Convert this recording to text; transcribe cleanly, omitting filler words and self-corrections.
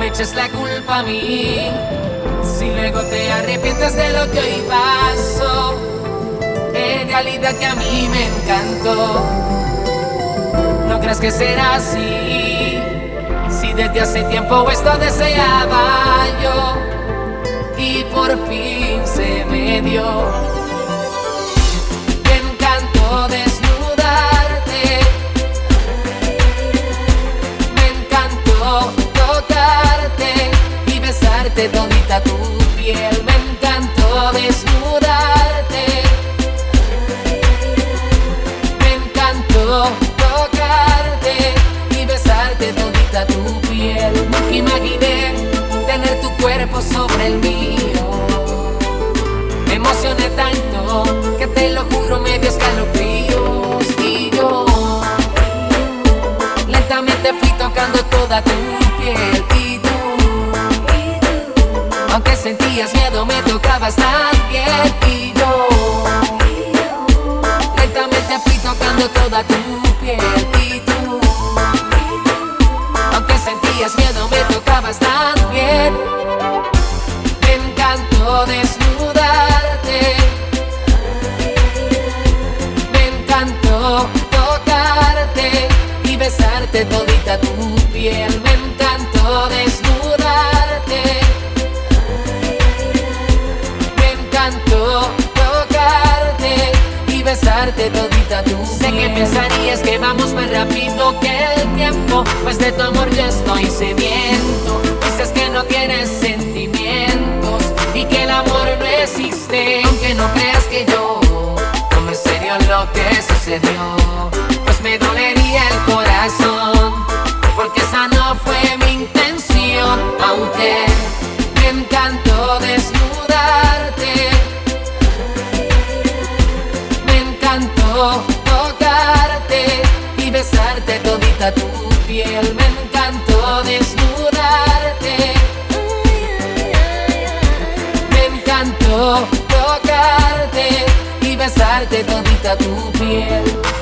eches la culpa a mí. Si luego te arrepientes de lo que hoy pasó, en realidad que a mí me encantó. No creas que será así, si desde hace tiempo esto deseaba yo y por fin se me dio. Me encantó desnudarte, me encantó tocarte y besarte todita tu piel. Me encantó desnudarte, me encantó tocarte y besarte todita tu piel. Nunca imaginé tener tu cuerpo sobre el mío. Me emocioné tanto que te lo juro me dio escalofríos. Y yo lentamente fui tocando toda tu piel. Y tú, aunque sentías miedo, me tocabas también. Y yo lentamente fui tocando toda tu piel. Y tú, aunque sentías miedo, me tocabas también. Me encantó desnudarte, me encantó tocarte y besarte todita tu piel. Me encantó desnudarte, me encantó tocarte y besarte todita tu piel. Sé que pensarías que vamos más rápido que el tiempo, pues de tu amor yo estoy sediento. Dices que no tienes sentimientos y que el amor no existe, aunque no creas que yo tomo en serio lo que sucedió, pues me dolería el corazón, porque esa no fue mi intención. Aunque me encantó desnudarte, me encantó tocarte y besarte todita tu piel. Me encantó desnudarte, me encantó tocarte y besarte todita tu piel.